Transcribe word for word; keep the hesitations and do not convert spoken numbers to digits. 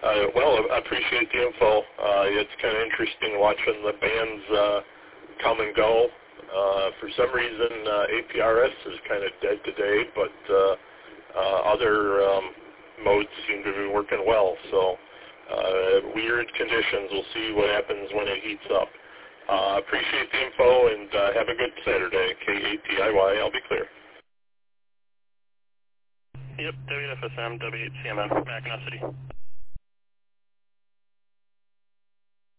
Uh, well, I appreciate the info. Uh, it's kind of interesting watching the bands uh, come and go. Uh, for some reason, uh, A P R S is kind of dead today, but uh, uh, other um, modes seem to be working well. So uh, weird conditions. We'll see what happens when it heats up. Uh, appreciate the info, and uh, have a good Saturday. K A T I Y, I'll be clear. Yep, W F S M, W eight C M M, Mackinac City.